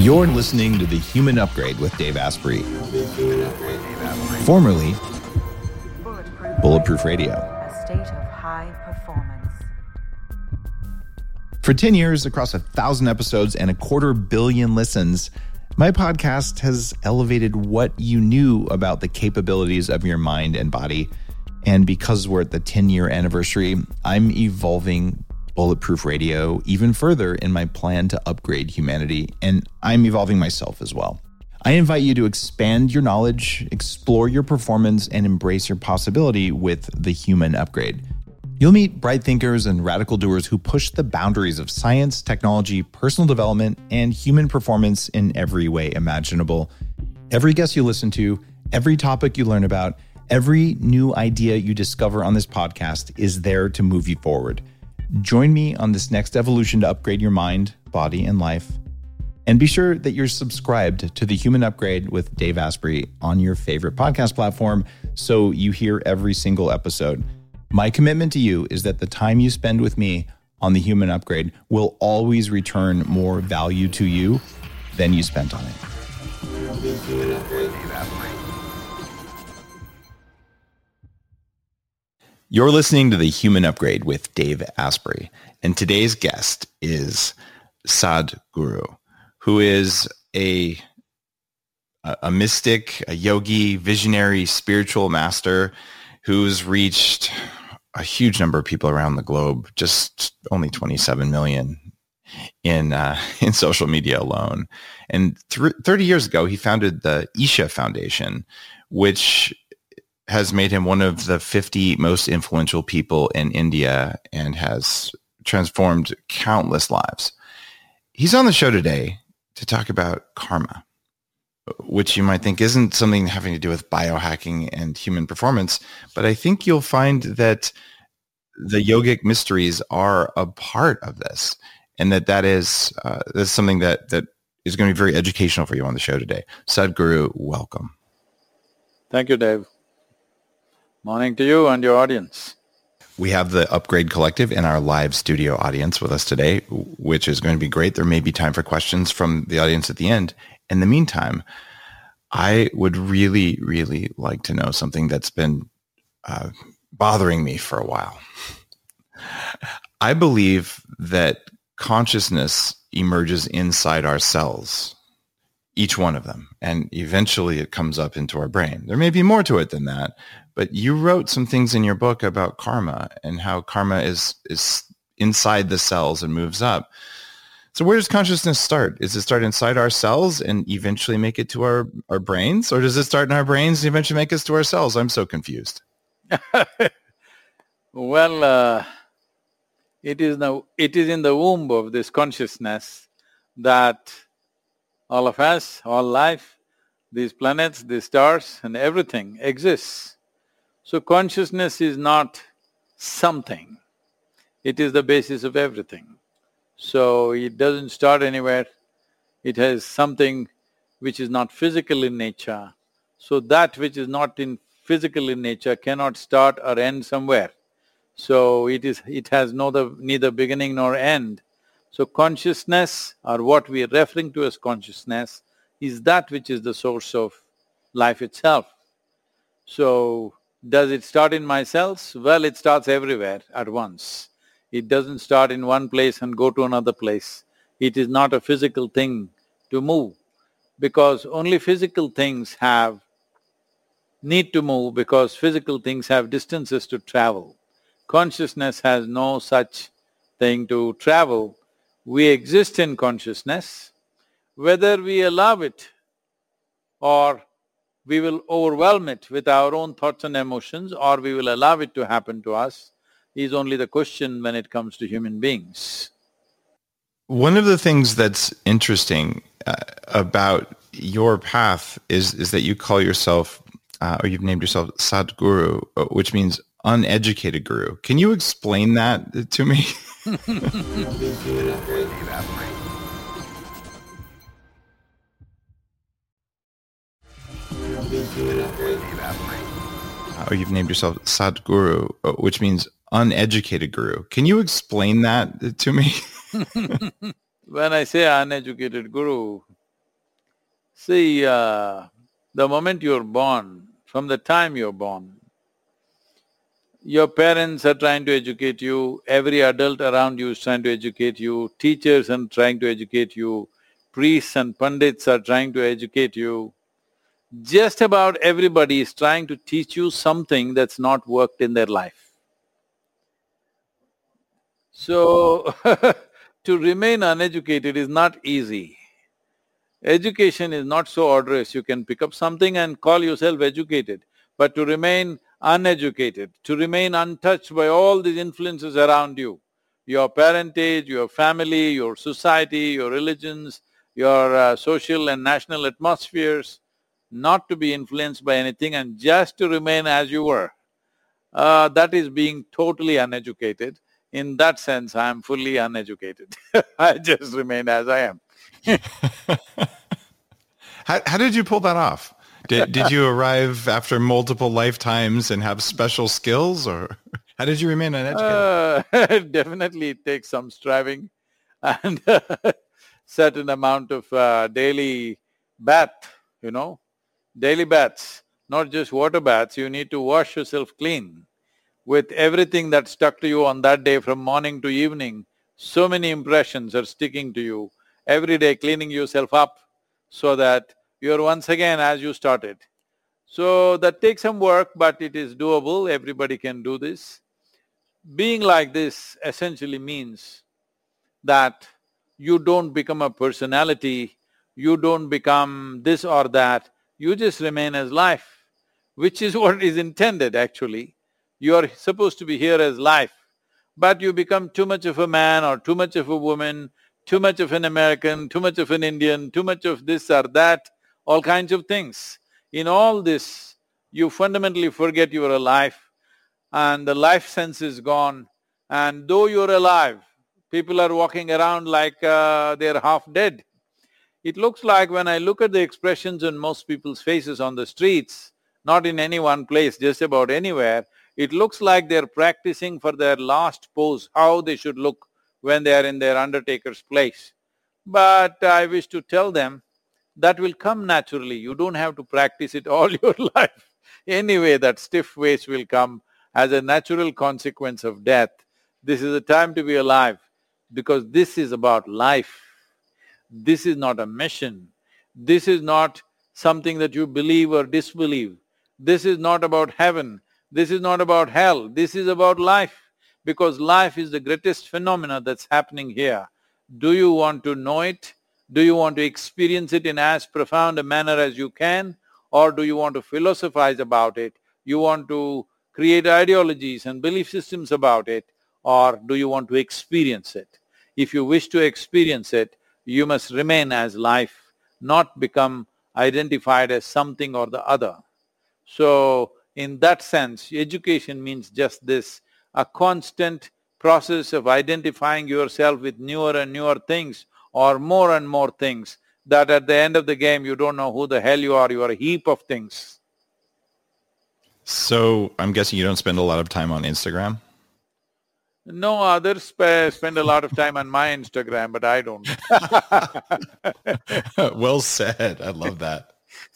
You're listening to The Human Upgrade with Dave Asprey, formerly Bulletproof Radio. A state of high performance. For 10 years, across 1,000 episodes and 250 million listens, my podcast has elevated what you knew about the capabilities of your mind and body. And because we're at the 10-year anniversary, I'm evolving Bulletproof Radio even further in my plan to upgrade humanity, and I'm evolving myself as well. I invite you to expand your knowledge, explore your performance, and embrace your possibility with The Human Upgrade. You'll meet bright thinkers and radical doers who push the boundaries of science, technology, personal development, and human performance in every way imaginable. Every guest you listen to, every topic you learn about, every new idea you discover on this podcast is there to move you forward. Join me on this next evolution to upgrade your mind, body, and life. And be sure that you're subscribed to The Human Upgrade with Dave Asprey on your favorite podcast platform so you hear every single episode. My commitment to you is that the time you spend with me on The Human Upgrade will always return more value to you than you spent on it. You're listening to The Human Upgrade with Dave Asprey, and today's guest is Sadhguru, who is a mystic, a yogi, visionary, spiritual master who's reached a huge number of people around the globe, just only 27 million in social media alone. And 30 years ago, he founded the Isha Foundation, which has made him one of the 50 most influential people in India and has transformed countless lives. He's on the show today to talk about karma, which you might think isn't something having to do with biohacking and human performance, but I think you'll find that the yogic mysteries are a part of this, and that is something that is going to be very educational for you on the show today. Sadhguru, welcome. Thank you, Dave. Morning to you and your audience. We have the Upgrade Collective in our live studio audience with us today, which is going to be great. There may be time for questions from the audience at the end. In the meantime, I would really, really like to know something that's been bothering me for a while. I believe that consciousness emerges inside our cells, each one of them, and eventually it comes up into our brain. There may be more to it than that, but you wrote some things in your book about karma and how karma is inside the cells and moves up. So where does consciousness start? Does it start inside our cells and eventually make it to our brains? Or does it start in our brains and eventually make us to our cells? I'm so confused. Well, it is in the womb of this consciousness that all of us, all life, these planets, these stars and everything exists. So consciousness is not something, it is the basis of everything. So it doesn't start anywhere, it has something which is not physical in nature. So that which is not physical in nature cannot start or end somewhere. So it has neither beginning nor end. So consciousness, or what we are referring to as consciousness, is that which is the source of life itself. So does it start in my cells? Well, it starts everywhere at once. It doesn't start in one place and go to another place. It is not a physical thing to move, because only physical things need to move, because physical things have distances to travel. Consciousness has no such thing to travel. We exist in consciousness. Whether we allow it or we will overwhelm it with our own thoughts and emotions, or we will allow it to happen to us, is only the question when it comes to human beings. One of the things that's interesting about your path is that you call yourself, or you've named yourself Sadhguru, which means uneducated guru. Can you explain that to me? Or you've named yourself Sadhguru, which means uneducated guru. Can you explain that to me? When I say uneducated guru, See, the moment you're born, from the time you're born, your parents are trying to educate you, every adult around you is trying to educate you, teachers are trying to educate you, priests and pundits are trying to educate you. Just about everybody is trying to teach you something that's not worked in their life. So, to remain uneducated is not easy. Education is not so odorous, you can pick up something and call yourself educated. But to remain uneducated, to remain untouched by all these influences around you, your parentage, your family, your society, your religions, your social and national atmospheres, not to be influenced by anything and just to remain as you were, that is being totally uneducated. In that sense, I am fully uneducated. I just remain as I am. How did you pull that off? Did you arrive after multiple lifetimes and have special skills, or how did you remain uneducated? Definitely it takes some striving and certain amount of daily bath, daily baths, not just water baths, you need to wash yourself clean with everything that stuck to you on that day from morning to evening. So many impressions are sticking to you, every day cleaning yourself up so that you're once again as you started. So that takes some work, but it is doable, everybody can do this. Being like this essentially means that you don't become a personality, you don't become this or that, you just remain as life, which is what is intended actually. You are supposed to be here as life, but you become too much of a man or too much of a woman, too much of an American, too much of an Indian, too much of this or that, all kinds of things. In all this, you fundamentally forget you are alive and the life sense is gone, and though you're alive, people are walking around like they're half dead. It looks like when I look at the expressions on most people's faces on the streets, not in any one place, just about anywhere, it looks like they're practicing for their last pose, how they should look when they are in their undertaker's place. But I wish to tell them, that will come naturally, you don't have to practice it all your life. Anyway, that stiff waist will come as a natural consequence of death. This is a time to be alive, because this is about life. This is not a mission. This is not something that you believe or disbelieve. This is not about heaven. This is not about hell. This is about life, because life is the greatest phenomena that's happening here. Do you want to know it? Do you want to experience it in as profound a manner as you can? Or do you want to philosophize about it? You want to create ideologies and belief systems about it? Or do you want to experience it? If you wish to experience it, you must remain as life, not become identified as something or the other. So, in that sense, education means just this, a constant process of identifying yourself with newer and newer things or more and more things, that at the end of the game you don't know who the hell you are a heap of things. So, I'm guessing you don't spend a lot of time on Instagram? No, others spend a lot of time on my Instagram, but I don't. Well said, I love that.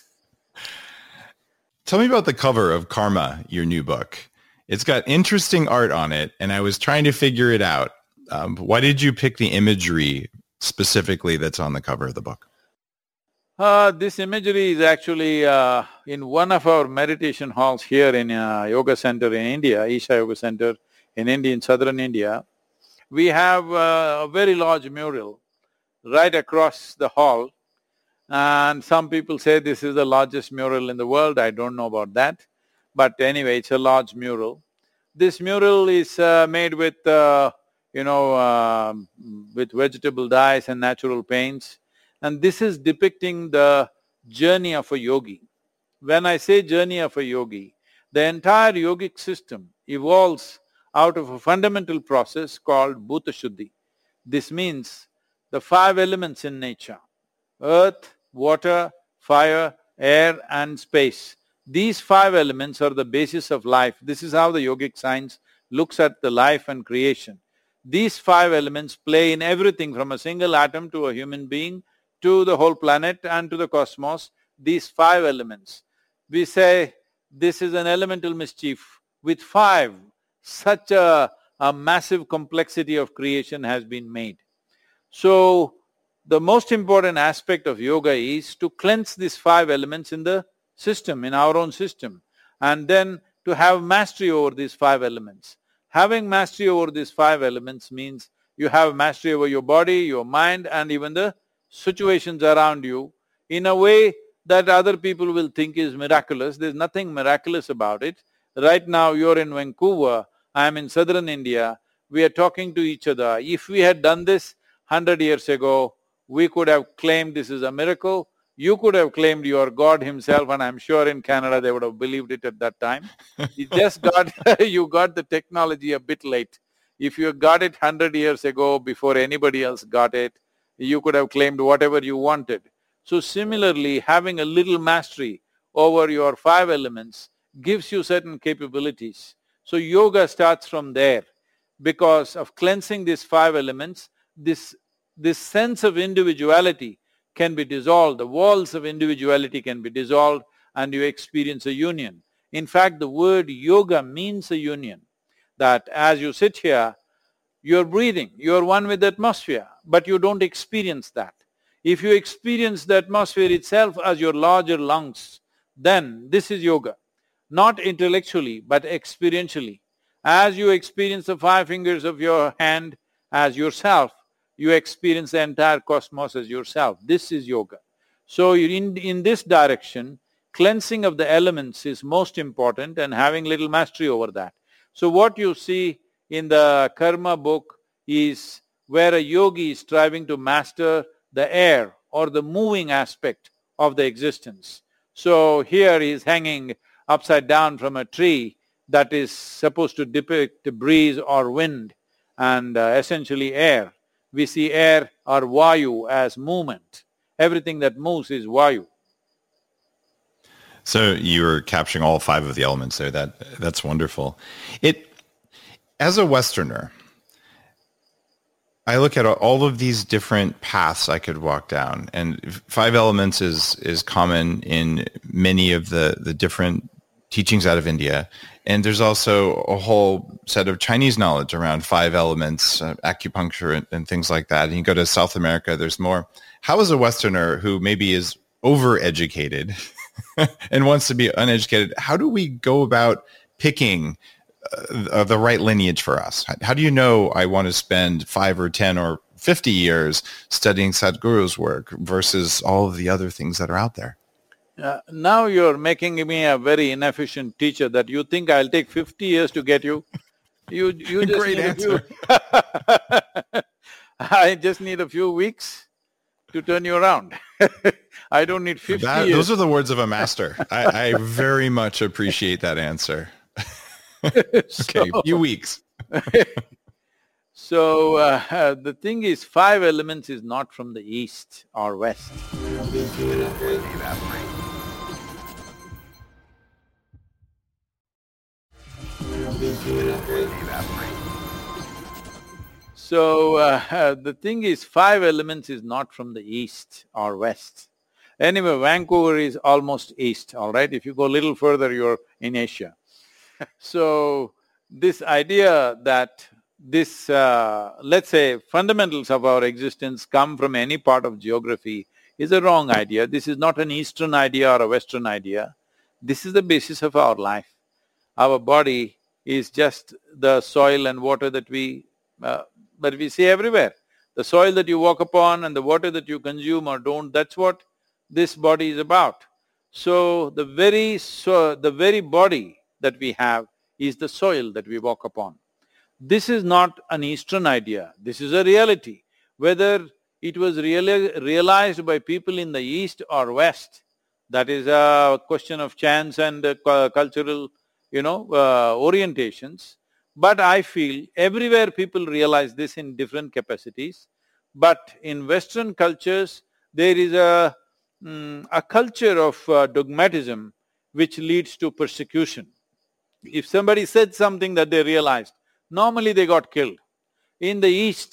Tell me about the cover of Karma, your new book. It's got interesting art on it, and I was trying to figure it out. Why did you pick the imagery specifically that's on the cover of the book? This imagery is actually in one of our meditation halls here in Yoga Center in India, Isha Yoga Center in India, in southern India. We have a very large mural right across the hall, and some people say this is the largest mural in the world. I don't know about that, but anyway, it's a large mural. This mural is made with with vegetable dyes and natural paints, and this is depicting the journey of a yogi. When I say journey of a yogi, the entire yogic system evolves out of a fundamental process called Bhuta Shuddhi. This means the 5 elements in nature: earth, water, fire, air and space. These 5 elements are the basis of life. This is how the yogic science looks at the life and creation. These 5 elements play in everything from a single atom to a human being to the whole planet and to the cosmos, these 5 elements. We say this is an elemental mischief with 5. Such a massive complexity of creation has been made. So, the most important aspect of yoga is to cleanse these 5 elements in the system, in our own system, and then to have mastery over these 5 elements. Having mastery over these 5 elements means you have mastery over your body, your mind, and even the situations around you in a way that other people will think is miraculous. There's nothing miraculous about it. Right now you're in Vancouver, I'm in southern India, we are talking to each other. If we had done this 100 years ago, we could have claimed this is a miracle. You could have claimed you are God himself, and I'm sure in Canada they would have believed it at that time. You just you got the technology a bit late. If you got it 100 years ago before anybody else got it, you could have claimed whatever you wanted. So similarly, having a little mastery over your 5 elements gives you certain capabilities. So yoga starts from there. Because of cleansing these 5 elements, this sense of individuality can be dissolved, the walls of individuality can be dissolved, and you experience a union. In fact, the word yoga means a union, that as you sit here, you're breathing, you're one with the atmosphere, but you don't experience that. If you experience the atmosphere itself as your larger lungs, then this is yoga. Not intellectually, but experientially. As you experience the 5 fingers of your hand as yourself, you experience the entire cosmos as yourself. This is yoga. So in this direction, cleansing of the elements is most important and having little mastery over that. So what you see in the karma book is where a yogi is striving to master the air or the moving aspect of the existence. So here he is hanging upside down from a tree that is supposed to depict the breeze or wind and essentially air. We see air or vayu as movement. Everything that moves is vayu. So you were capturing all 5 of the elements there. That's wonderful. As a Westerner, I look at all of these different paths I could walk down, and 5 elements is common in many of the different teachings out of India. And there's also a whole set of Chinese knowledge around 5 elements, acupuncture and things like that. And you go to South America, there's more. How is a Westerner who maybe is overeducated and wants to be uneducated, how do we go about picking the right lineage for us? How do you know I want to spend 5 or 10 or 50 years studying Sadhguru's work versus all of the other things that are out there? Now you're making me a very inefficient teacher that you think I'll take 50 years to get you. You just Great need answer. I just need a few weeks to turn you around. I don't need 50 years. Those are the words of a master. I very much appreciate that answer. Okay, a few weeks. So the thing is, 5 elements is not from the east or west. So the thing is, 5 elements is not from the east or west. Anyway, Vancouver is almost east, all right? If you go a little further, you're in Asia. So this idea that this, let's say, fundamentals of our existence come from any part of geography is a wrong idea. This is not an Eastern idea or a Western idea. This is the basis of our life. Our body is just the soil and water that we see everywhere. The soil that you walk upon and the water that you consume or don't, that's what this body is about. So the very body that we have is the soil that we walk upon. This is not an Eastern idea, this is a reality. Whether it was really realized by people in the East or West, that is a question of chance and cultural, orientations. But I feel everywhere people realize this in different capacities. But in Western cultures, there is a culture of dogmatism which leads to persecution. If somebody said something that they realized, normally they got killed. In the East,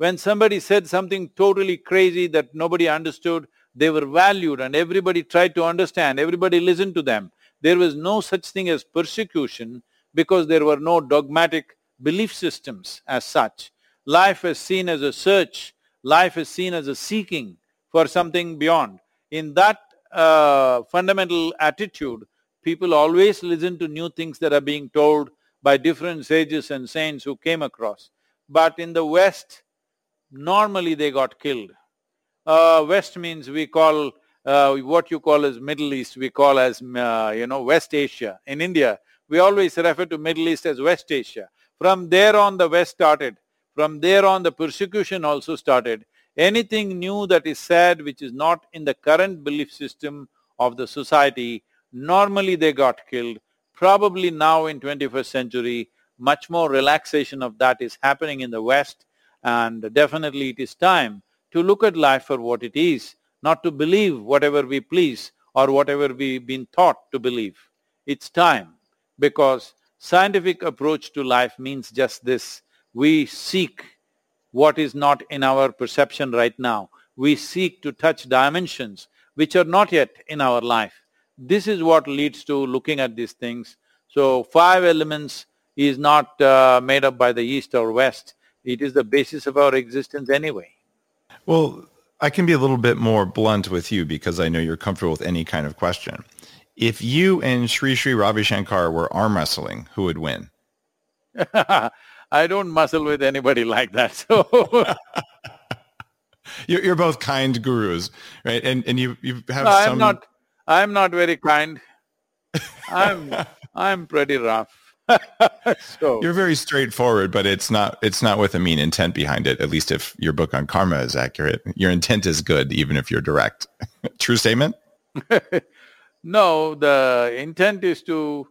When somebody said something totally crazy that nobody understood, they were valued and everybody tried to understand, everybody listened to them. There was no such thing as persecution because there were no dogmatic belief systems as such. Life is seen as a search, life is seen as a seeking for something beyond. In that fundamental attitude, people always listen to new things that are being told by different sages and saints who came across. But in the West, normally they got killed. West means we call what you call as Middle East, we call as West Asia. In India, we always refer to Middle East as West Asia. From there on the West started. From there on the persecution also started. Anything new that is said which is not in the current belief system of the society, normally they got killed. Probably now in 21st century, much more relaxation of that is happening in the West, and definitely it is time to look at life for what it is, not to believe whatever we please or whatever we've been taught to believe. It's time, because scientific approach to life means just this: we seek what is not in our perception right now. We seek to touch dimensions which are not yet in our life. This is what leads to looking at these things. So, 5 elements is not made up by the East or West. It is the basis of our existence anyway. Well, I can be a little bit more blunt with you because I know you're comfortable with any kind of question. If you and Sri Sri Ravi Shankar were arm wrestling, who would win? I don't muscle with anybody like that, so… You're both kind gurus, right? And you have No, some… I'm not very kind. I'm pretty rough. So You're very straightforward, but it's not with a mean intent behind it, at least if your book on karma is accurate. Your intent is good, even if you're direct. True statement? no, the intent is to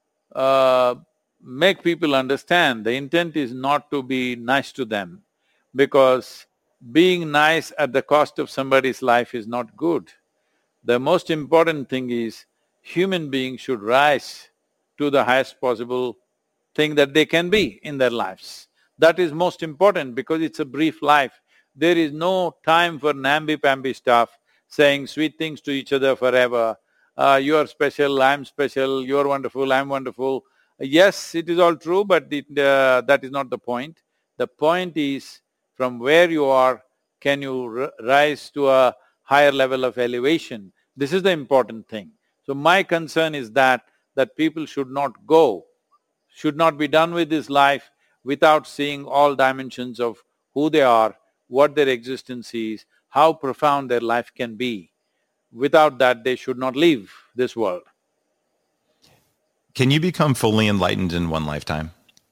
make people understand. The intent is not to be nice to them, because being nice at the cost of somebody's life is not good. The most important thing is human beings should rise to the highest possible thing that they can be in their lives. That is most important, because it's a brief life. There is no time for namby-pamby stuff, saying sweet things to each other forever. You are special, I'm special, you're wonderful, I'm wonderful. Yes, it is all true, but that is not the point. The point is, from where you are, can you rise to a higher level of elevation? This is the important thing. So my concern is that people should not be done with this life without seeing all dimensions of who they are, what their existence is, how profound their life can be. Without that, they should not leave this world. Can you become fully enlightened in one lifetime?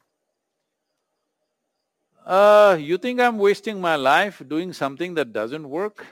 You think I'm wasting my life doing something that doesn't work?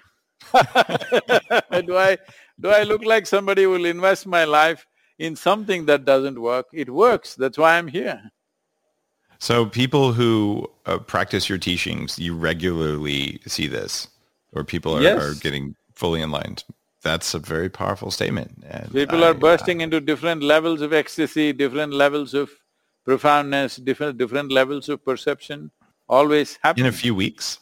Do I look like somebody who will invest my life in something that doesn't work? It works, that's why I'm here. So people who practice your teachings, you regularly see this, or people are getting fully enlightened. That's a very powerful statement. And people are bursting into different levels of ecstasy, different levels of profoundness, different levels of perception, always happening. In a few weeks?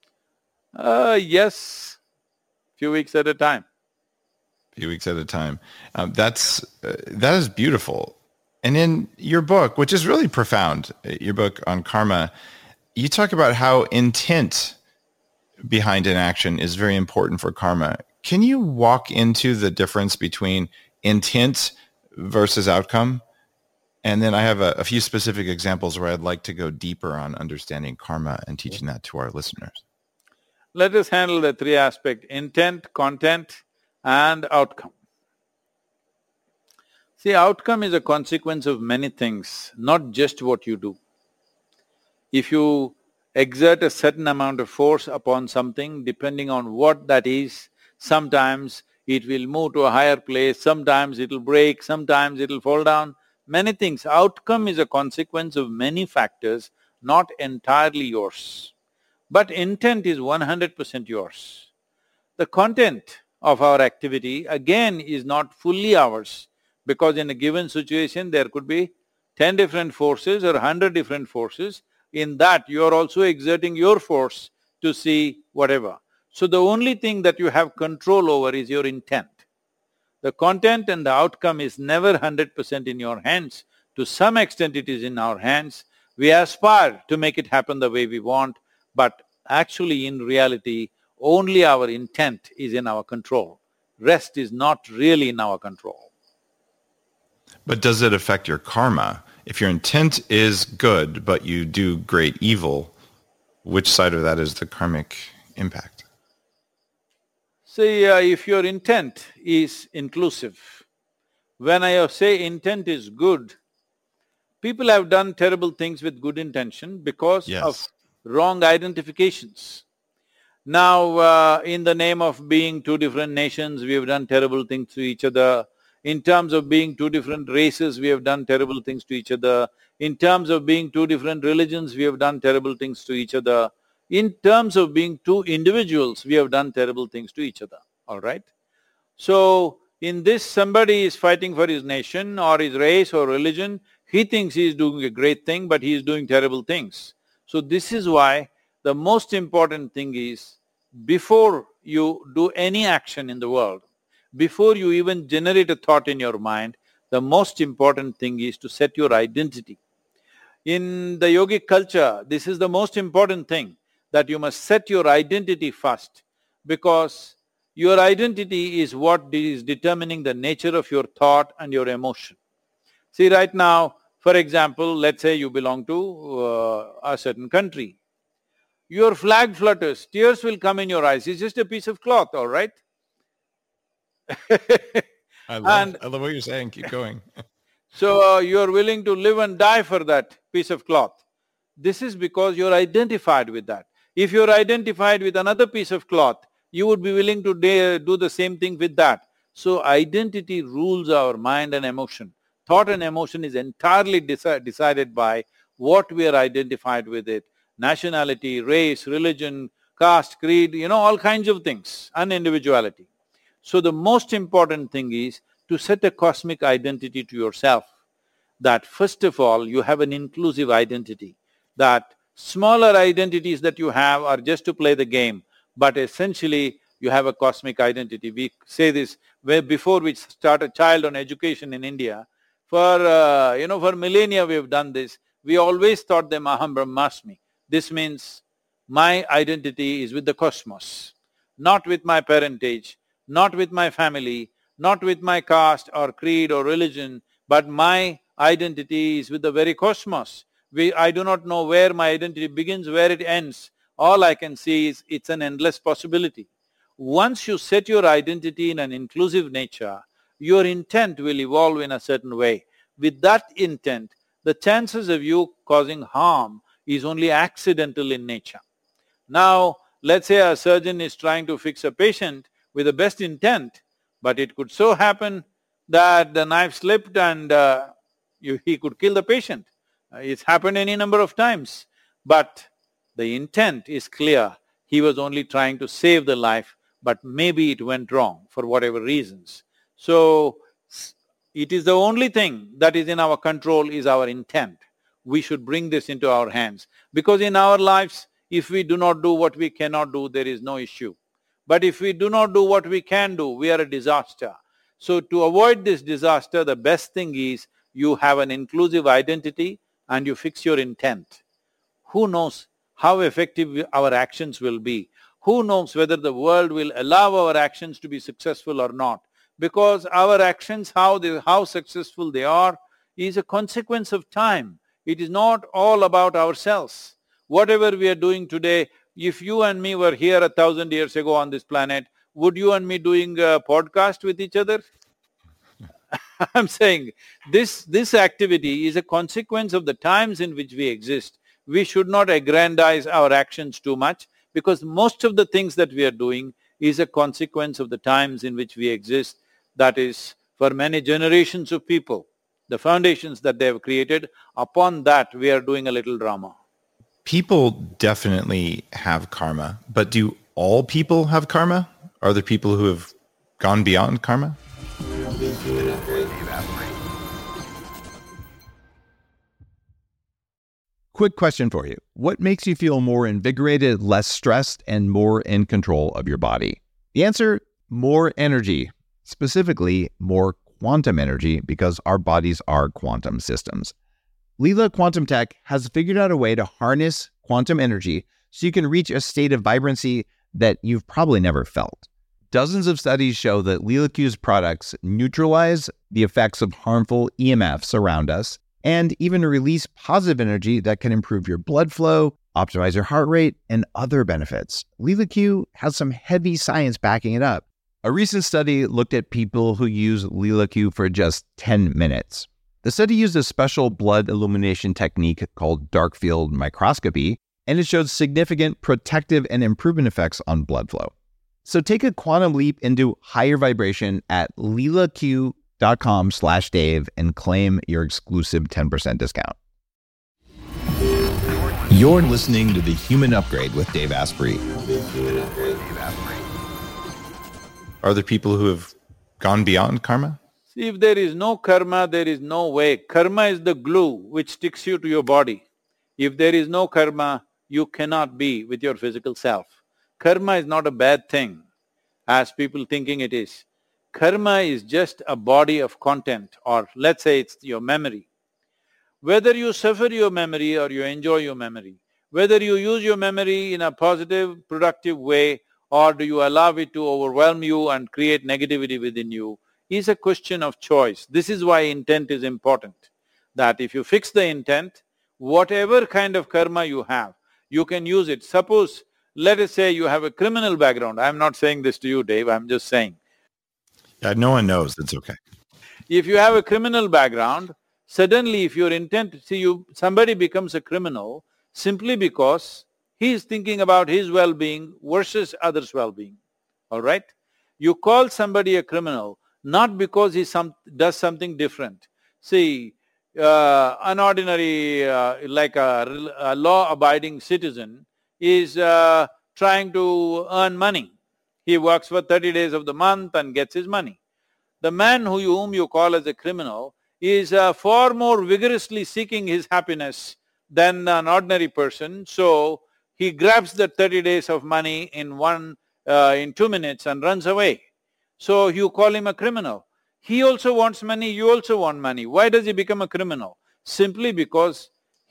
Yes, few weeks at a time. Few weeks at a time. That is beautiful. And in your book, which is really profound, your book on karma, you talk about how intent behind an action is very important for karma. Can you walk into the difference between intent versus outcome? And then I have a few specific examples where I'd like to go deeper on understanding karma and teaching that to our listeners. Let us handle the 3 aspects: intent, content, and outcome. See, outcome is a consequence of many things, not just what you do. If you exert a certain amount of force upon something, depending on what that is, sometimes it will move to a higher place, sometimes it'll break, sometimes it'll fall down, many things. Outcome is a consequence of many factors, not entirely yours. But intent is 100% yours. The content of our activity again is not fully ours, because in a given situation there could be 10 different forces or 100 different forces. In that you are also exerting your force to see whatever. So the only thing that you have control over is your intent. The content and the outcome is never 100% in your hands. To some extent it is in our hands. We aspire to make it happen the way we want, but actually in reality, only our intent is in our control. Rest is not really in our control. But does it affect your karma? If your intent is good, but you do great evil, which side of that is the karmic impact? See, if your intent is inclusive, when I say intent is good, people have done terrible things with good intention because of wrong identifications. Now, in the name of being two different nations, we have done terrible things to each other. In terms of being two different races, we have done terrible things to each other. In terms of being two different religions, we have done terrible things to each other. In terms of being two individuals, we have done terrible things to each other, all right? So, in this somebody is fighting for his nation or his race or religion, he thinks he is doing a great thing, but he is doing terrible things. So this is why the most important thing is, before you do any action in the world, before you even generate a thought in your mind, the most important thing is to set your identity. In the yogic culture, this is the most important thing, that you must set your identity first, because your identity is what is determining the nature of your thought and your emotion. See, right now, for example, let's say you belong to a certain country. Your flag flutters, tears will come in your eyes, it's just a piece of cloth, all right? I love what you're saying, keep going. So, you're willing to live and die for that piece of cloth. This is because you're identified with that. If you're identified with another piece of cloth, you would be willing to do the same thing with that. So, identity rules our mind and emotion. Thought and emotion is entirely decided by what we are identified with it. Nationality, race, religion, caste, creed, all kinds of things, and individuality. So the most important thing is to set a cosmic identity to yourself, that first of all you have an inclusive identity, that smaller identities that you have are just to play the game, but essentially you have a cosmic identity. We say this before we start a child on education in India. For millennia we have done this. We always taught them Aham Brahmasmi. This means my identity is with the cosmos, not with my parentage, not with my family, not with my caste or creed or religion, but my identity is with the very cosmos. I do not know where my identity begins, where it ends. All I can see is it's an endless possibility. Once you set your identity in an inclusive nature, your intent will evolve in a certain way. With that intent, the chances of you causing harm is only accidental in nature. Now, let's say a surgeon is trying to fix a patient with the best intent, but it could so happen that the knife slipped and he could kill the patient. It's happened any number of times, but the intent is clear. He was only trying to save the life, but maybe it went wrong for whatever reasons. So, it is the only thing that is in our control is our intent. We should bring this into our hands, because in our lives, if we do not do what we cannot do, there is no issue. But if we do not do what we can do, we are a disaster. So to avoid this disaster, the best thing is you have an inclusive identity and you fix your intent. Who knows how effective our actions will be? Who knows whether the world will allow our actions to be successful or not? Because our actions, how successful they are, is a consequence of time. It is not all about ourselves. Whatever we are doing today, if you and me were here 1,000 years ago on this planet, would you and me doing a podcast with each other? I'm saying this activity is a consequence of the times in which we exist. We should not aggrandize our actions too much, because most of the things that we are doing is a consequence of the times in which we exist. That is, for many generations of people, the foundations that they have created, upon that we are doing a little drama. People definitely have karma, but do all people have karma? Are there people who have gone beyond karma? Quick question for you. What makes you feel more invigorated, less stressed, and more in control of your body? The answer, more energy, specifically more quantum energy, because our bodies are quantum systems. Leela Quantum Tech has figured out a way to harness quantum energy so you can reach a state of vibrancy that you've probably never felt. Dozens of studies show that LeelaQ's products neutralize the effects of harmful EMFs around us and even release positive energy that can improve your blood flow, optimize your heart rate, and other benefits. LeelaQ has some heavy science backing it up. A recent study looked at people who use LeelaQ for just 10 minutes. The study used a special blood illumination technique called dark field microscopy, and it showed significant protective and improvement effects on blood flow. So take a quantum leap into higher vibration at leelaq.com/Dave and claim your exclusive 10% discount. You're listening to The Human Upgrade with Dave Asprey. Are there people who have gone beyond karma? See, if there is no karma, there is no way. Karma is the glue which sticks you to your body. If there is no karma, you cannot be with your physical self. Karma is not a bad thing, as people thinking it is. Karma is just a body of content, or let's say it's your memory. Whether you suffer your memory or you enjoy your memory, whether you use your memory in a positive, productive way, or do you allow it to overwhelm you and create negativity within you, is a question of choice. This is why intent is important. That if you fix the intent, whatever kind of karma you have, you can use it. Suppose, let us say you have a criminal background. I'm not saying this to you, Dave, I'm just saying. Yeah, no one knows. That's okay. If you have a criminal background, suddenly if your intent… somebody becomes a criminal simply because he is thinking about his well-being versus others' well-being, all right? You call somebody a criminal not because he does something different. See, an ordinary, like a law-abiding citizen is trying to earn money. He works for 30 days of the month and gets his money. The man whom you call as a criminal is far more vigorously seeking his happiness than an ordinary person, so he grabs the 30 days of money in 2 minutes and runs away. So you call him a criminal. He also wants money, you also want money. Why does he become a criminal? Simply because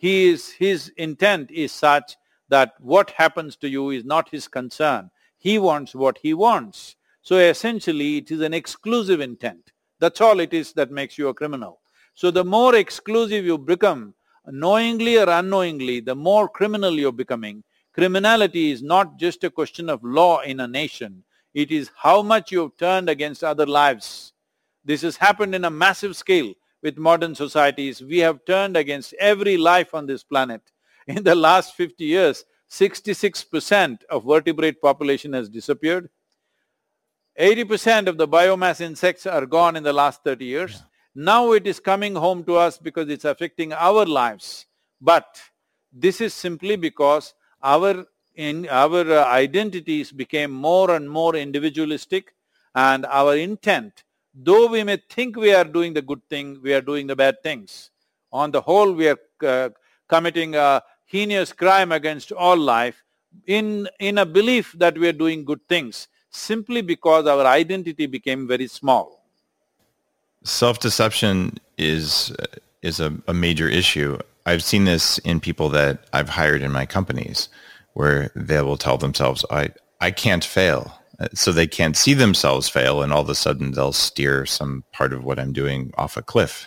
his intent is such that what happens to you is not his concern. He wants what he wants. So essentially it is an exclusive intent. That's all it is that makes you a criminal. So the more exclusive you become, knowingly or unknowingly, the more criminal you're becoming. Criminality is not just a question of law in a nation. It is how much you've turned against other lives. This has happened in a massive scale with modern societies. We have turned against every life on this planet. In the last 50 years, 66% of vertebrate population has disappeared. 80% of the biomass insects are gone in the last 30 years. Now it is coming home to us because it's affecting our lives. But this is simply because our identities became more and more individualistic, and our intent, though we may think we are doing the good thing, we are doing the bad things. On the whole, we are committing a heinous crime against all life in a belief that we are doing good things, simply because our identity became very small. Self-deception is a major issue. I've seen this in people that I've hired in my companies, where they will tell themselves, I can't fail. So they can't see themselves fail, and all of a sudden they'll steer some part of what I'm doing off a cliff.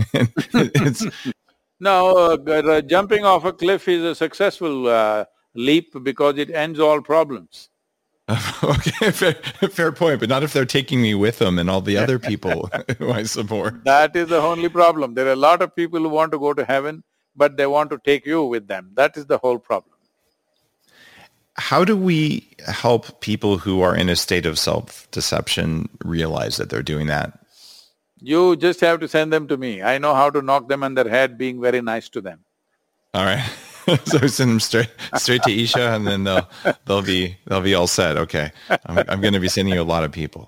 Now, jumping off a cliff is a successful leap because it ends all problems. Okay, fair point, but not if they're taking me with them and all the other people who I support. That is the only problem. There are a lot of people who want to go to heaven, but they want to take you with them. That is the whole problem. How do we help people who are in a state of self-deception realize that they're doing that? You just have to send them to me. I know how to knock them on their head being very nice to them. All right. So send them straight to Isha, and then they'll be all set. Okay. I'm going to be sending you a lot of people.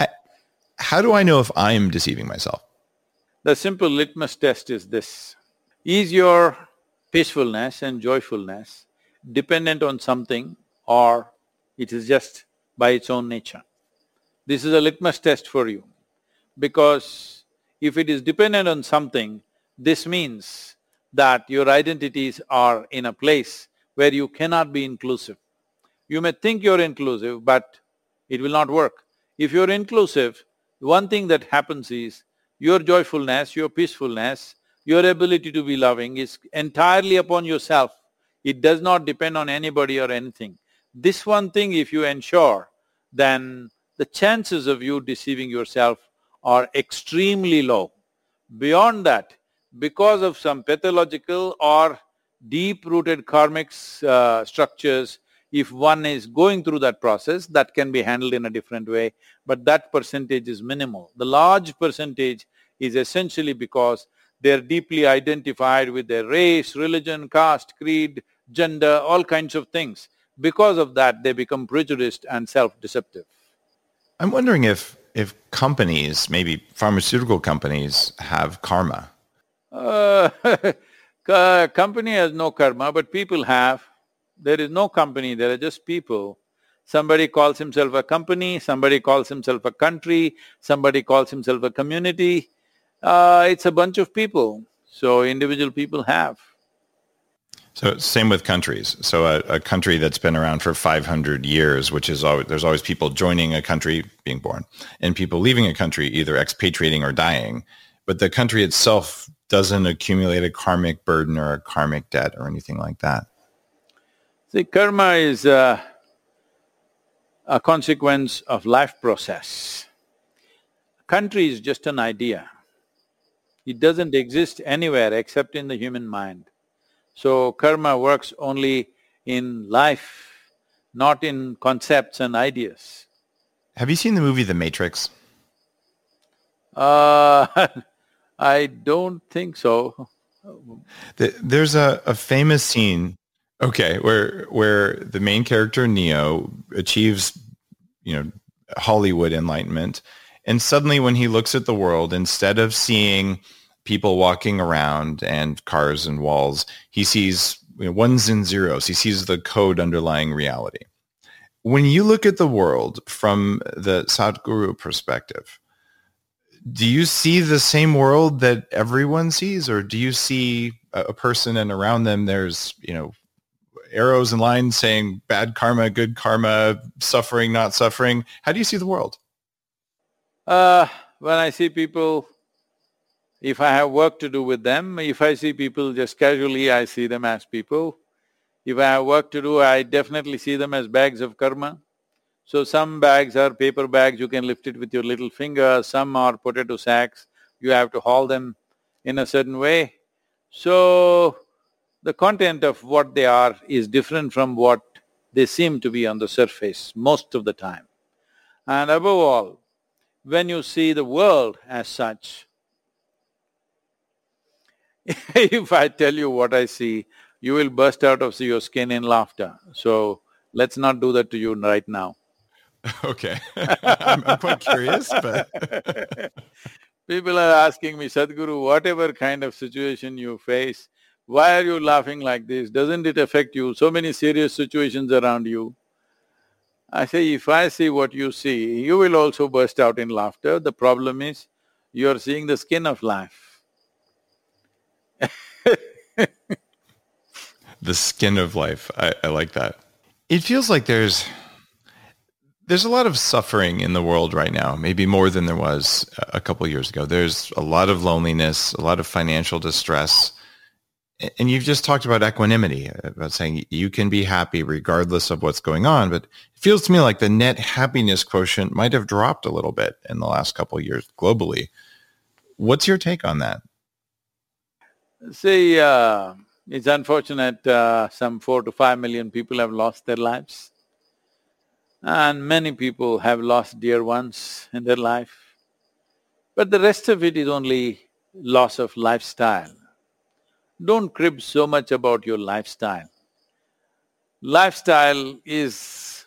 How do I know if I'm deceiving myself? The simple litmus test is this. Is your peacefulness and joyfulness dependent on something, or it is just by its own nature? This is a litmus test for you, because if it is dependent on something, this means that your identities are in a place where you cannot be inclusive. You may think you're inclusive, but it will not work. If you're inclusive, one thing that happens is your joyfulness, your peacefulness, your ability to be loving is entirely upon yourself. It does not depend on anybody or anything. This one thing if you ensure, then the chances of you deceiving yourself are extremely low. Beyond that, because of some pathological or deep-rooted karmic structures, if one is going through that process, that can be handled in a different way, but that percentage is minimal. The large percentage is essentially because they're deeply identified with their race, religion, caste, creed, gender, all kinds of things. Because of that, they become prejudiced and self-deceptive. I'm wondering if companies, maybe pharmaceutical companies, have karma. Company has no karma, but people have. There is no company, there are just people. Somebody calls himself a company, somebody calls himself a country, somebody calls himself a community. It's a bunch of people, so individual people have. So same with countries. So a country that's been around for 500 years, which is always, there's always people joining a country, being born, and people leaving a country, either expatriating or dying. But the country itself doesn't accumulate a karmic burden or a karmic debt or anything like that. See, karma is a consequence of life process. Country is just an idea. It doesn't exist anywhere except in the human mind. So karma works only in life, not in concepts and ideas. Have you seen the movie The Matrix? I don't think so. There's a famous scene, okay, where the main character Neo achieves, Hollywood enlightenment, and suddenly when he looks at the world, instead of seeing people walking around and cars and walls, he sees ones and zeros. He sees the code underlying reality. When you look at the world from the Sadhguru perspective, do you see the same world that everyone sees, or do you see a person and around them there's, arrows and lines saying bad karma, good karma, suffering, not suffering? How do you see the world? When I see people, if I have work to do with them, if I see people just casually, I see them as people. If I have work to do, I definitely see them as bags of karma. So some bags are paper bags, you can lift it with your little finger, some are potato sacks, you have to haul them in a certain way. So the content of what they are is different from what they seem to be on the surface most of the time. And above all, when you see the world as such, if I tell you what I see, you will burst out of your skin in laughter. So let's not do that to you right now. Okay. I'm quite curious, but… People are asking me, Sadhguru, whatever kind of situation you face, why are you laughing like this? Doesn't it affect you? So many serious situations around you. I say, if I see what you see, you will also burst out in laughter. The problem is, you're seeing the skin of life. The skin of life. I like that. It feels like there's a lot of suffering in the world right now, maybe more than there was a couple of years ago. There's a lot of loneliness, a lot of financial distress. And you've just talked about equanimity, about saying you can be happy regardless of what's going on. But it feels to me like the net happiness quotient might have dropped a little bit in the last couple of years globally. What's your take on that? See, it's unfortunate some 4 to 5 million people have lost their lives. And many people have lost dear ones in their life. But the rest of it is only loss of lifestyle. Don't crib so much about your lifestyle. Lifestyle is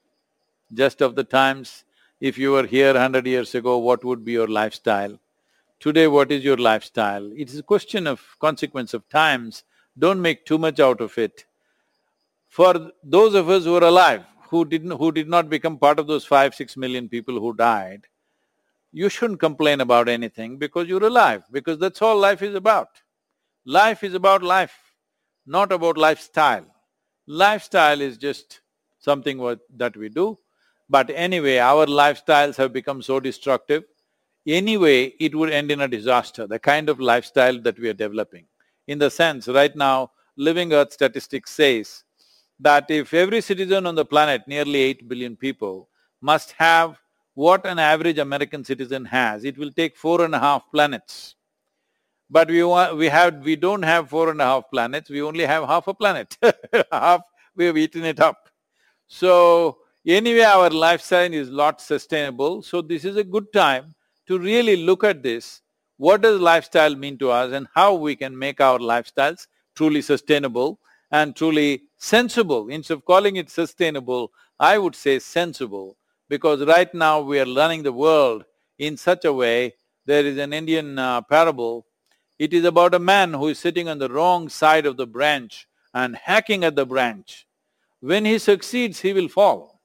just of the times. If you were here 100 years ago, what would be your lifestyle? today what is your lifestyle? It is a question of consequence of times. Don't make too much out of it. For those of us who are alive, who did not become part of those 5-6 million people who died, you shouldn't complain about anything because you're alive, because that's all life is about. Life is about life, not about lifestyle. Lifestyle is just something that we do. But anyway, our lifestyles have become so destructive. Anyway, it would end in a disaster, the kind of lifestyle that we are developing. In the sense, right now, Living Earth statistics says that if every citizen on the planet, nearly 8 billion people, must have what an average American citizen has, it will take 4.5 planets. But we don't have 4.5 planets, we only have half a planet. We have eaten it up. So, anyway, our lifestyle is not sustainable, so this is a good time to really look at this. What does lifestyle mean to us and how we can make our lifestyles truly sustainable and truly sensible. Instead of calling it sustainable, I would say sensible, because right now we are running the world in such a way. There is an Indian parable. It is about a man who is sitting on the wrong side of the branch and hacking at the branch. When he succeeds, he will fall.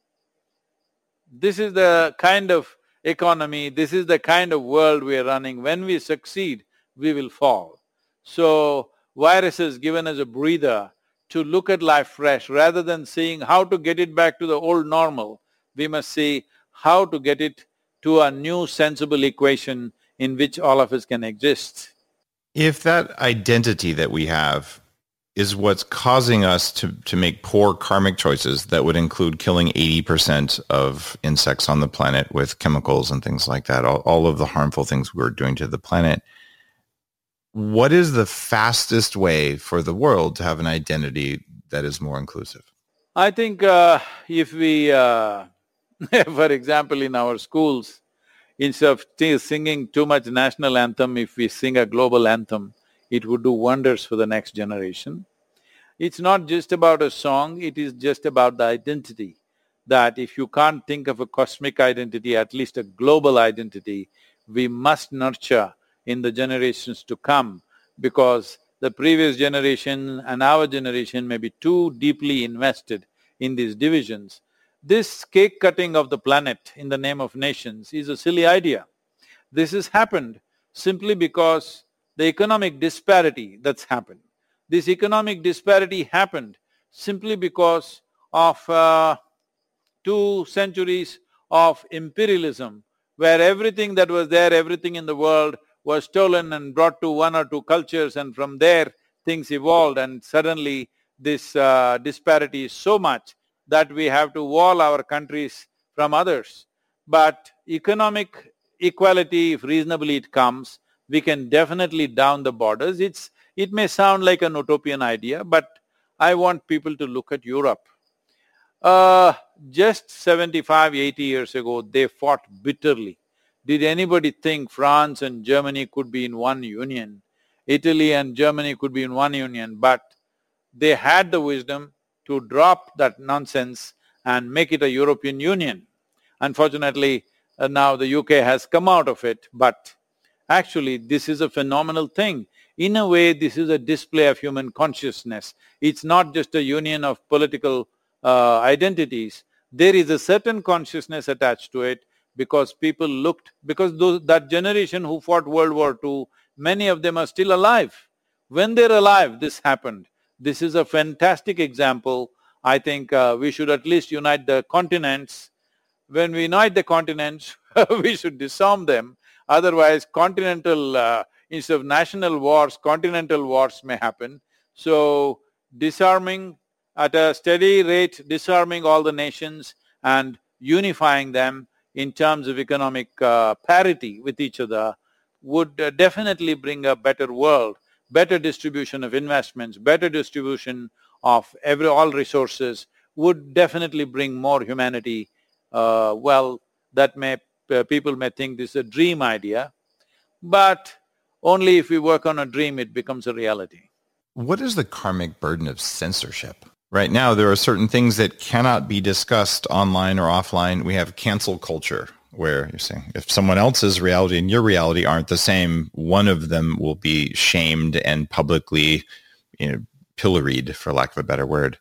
This is the kind of economy, this is the kind of world we are running. When we succeed, we will fall. So, virus has given us a breather to look at life fresh. Rather than seeing how to get it back to the old normal, we must see how to get it to a new sensible equation in which all of us can exist. If that identity that we have is what's causing us to make poor karmic choices that would include killing 80% of insects on the planet with chemicals and things like that, all of the harmful things we're doing to the planet, what is the fastest way for the world to have an identity that is more inclusive? I think if we, for example, in our schools, instead of singing too much national anthem, if we sing a global anthem, it would do wonders for the next generation. It's not just about a song, it is just about the identity. That if you can't think of a cosmic identity, at least a global identity, we must nurture in the generations to come, because the previous generation and our generation may be too deeply invested in these divisions. This cake cutting of the planet in the name of nations is a silly idea. This has happened simply because the economic disparity that's happened. This economic disparity happened simply because of 2 centuries of imperialism, where everything that was there, everything in the world was stolen and brought to 1 or 2 cultures, and from there things evolved, and suddenly this disparity is so much that we have to wall our countries from others. But economic equality, if reasonably it comes, we can definitely down the borders. It may sound like an utopian idea, but I want people to look at Europe. Just 75, 80 years ago, they fought bitterly. Did anybody think France and Germany could be in one union? Italy and Germany could be in one union, but they had the wisdom to drop that nonsense and make it a European Union. Unfortunately, now the UK has come out of it, but actually this is a phenomenal thing. In a way, this is a display of human consciousness. It's not just a union of political identities. There is a certain consciousness attached to it, because people looked… because that generation who fought World War II, many of them are still alive. When they're alive, this happened. This is a fantastic example. I think we should at least unite the continents. When we unite the continents, we should disarm them. Otherwise, instead of national wars, continental wars may happen. So, disarming at a steady rate, disarming all the nations and unifying them in terms of economic parity with each other would definitely bring a better world, better distribution of investments, better distribution of all resources, would definitely bring more humanity. People may think this is a dream idea, but only if we work on a dream it becomes a reality. What is the karmic burden of censorship? Right now, there are certain things that cannot be discussed online or offline. We have cancel culture. where you're saying if someone else's reality and your reality aren't the same, one of them will be shamed and publicly, pilloried, for lack of a better word.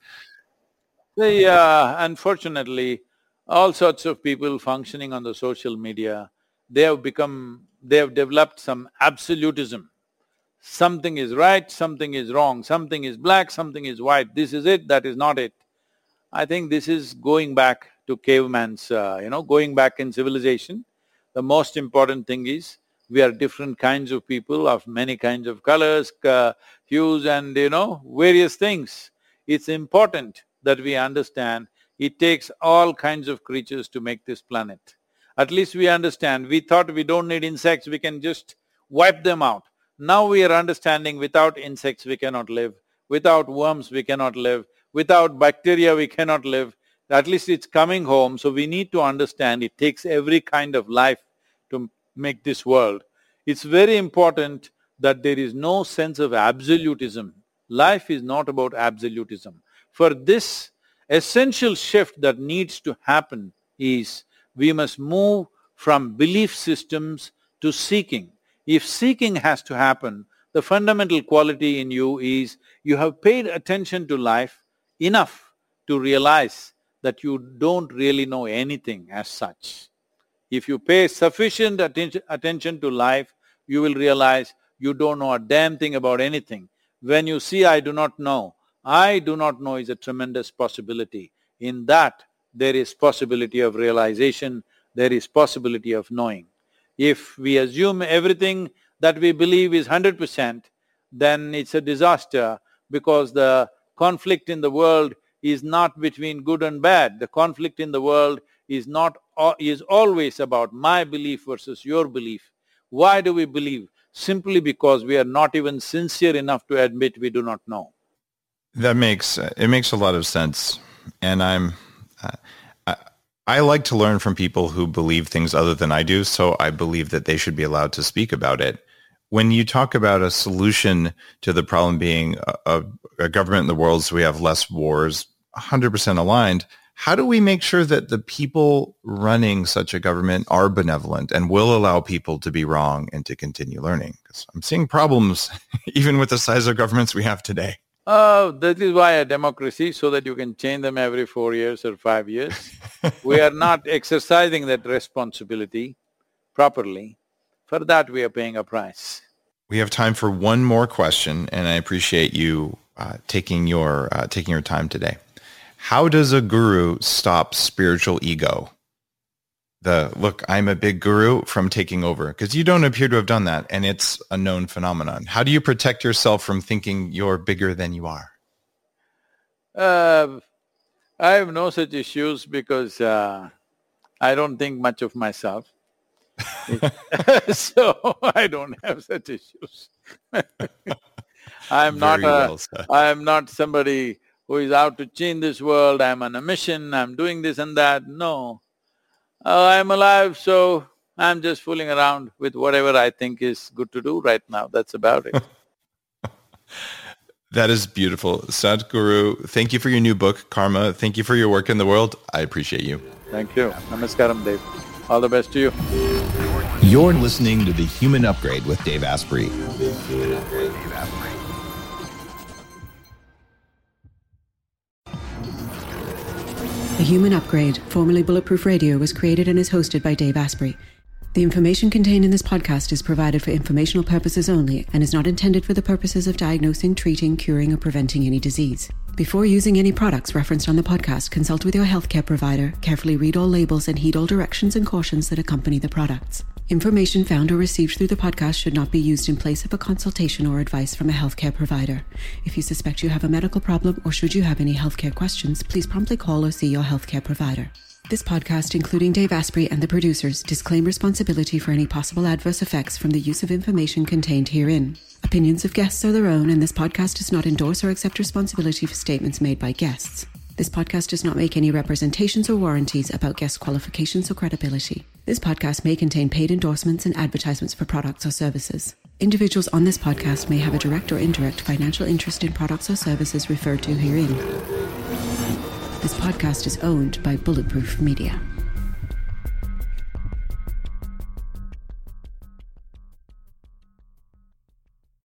Unfortunately, all sorts of people functioning on the social media, they have developed some absolutism. Something is right, something is wrong, something is black, something is white, this is it, that is not it. I think this is going back to caveman's, going back in civilization. The most important thing is we are different kinds of people of many kinds of colors, hues and, various things. It's important that we understand it takes all kinds of creatures to make this planet. At least we understand. We thought we don't need insects, we can just wipe them out. Now we are understanding without insects we cannot live, without worms we cannot live, without bacteria we cannot live. At least it's coming home, so we need to understand it takes every kind of life to make this world. It's very important that there is no sense of absolutism. Life is not about absolutism. For this essential shift that needs to happen is we must move from belief systems to seeking. If seeking has to happen, the fundamental quality in you is you have paid attention to life enough to realize that you don't really know anything as such. If you pay sufficient attention to life, you will realize you don't know a damn thing about anything. When you see I do not know is a tremendous possibility. In that, there is possibility of realization, there is possibility of knowing. If we assume everything that we believe is 100%, then it's a disaster, because the conflict in the world is not between good and bad. The conflict in the world is always about my belief versus your belief. Why do we believe? Simply because we are not even sincere enough to admit we do not know. It makes a lot of sense, and I like to learn from people who believe things other than I do, so I believe that they should be allowed to speak about it. When you talk about a solution to the problem being a government in the world so we have less wars, 100% aligned, how do we make sure that the people running such a government are benevolent and will allow people to be wrong and to continue learning? Because I'm seeing problems even with the size of governments we have today. That is why a democracy, so that you can change them every 4 years or 5 years. We are not exercising that responsibility properly. For that, we are paying a price. We have time for one more question, and I appreciate you taking your time today. How does a guru stop spiritual ego? Look, I'm a big guru from taking over, because you don't appear to have done that, and it's a known phenomenon. How do you protect yourself from thinking you're bigger than you are? I have no such issues because I don't think much of myself. So I don't have such issues. I am not somebody who is out to change this world, I'm on a mission, I'm doing this and that. No. I'm alive, so I'm just fooling around with whatever I think is good to do right now. That's about it. That is beautiful. Sadhguru, thank you for your new book, Karma. Thank you for your work in the world. I appreciate you. Thank you. Namaskaram, Dave. All the best to you. You're listening to The Human Upgrade with Dave Asprey. The Human Upgrade, formerly Bulletproof Radio, was created and is hosted by Dave Asprey. The information contained in this podcast is provided for informational purposes only and is not intended for the purposes of diagnosing, treating, curing, or preventing any disease. Before using any products referenced on the podcast, consult with your healthcare provider, carefully read all labels, and heed all directions and cautions that accompany the products. Information found or received through the podcast should not be used in place of a consultation or advice from a healthcare provider. If you suspect you have a medical problem or should you have any healthcare questions, please promptly call or see your healthcare provider. This podcast, including Dave Asprey and the producers, disclaim responsibility for any possible adverse effects from the use of information contained herein. Opinions of guests are their own, and this podcast does not endorse or accept responsibility for statements made by guests. This podcast does not make any representations or warranties about guest qualifications or credibility. This podcast may contain paid endorsements and advertisements for products or services. Individuals on this podcast may have a direct or indirect financial interest in products or services referred to herein. This podcast is owned by Bulletproof Media.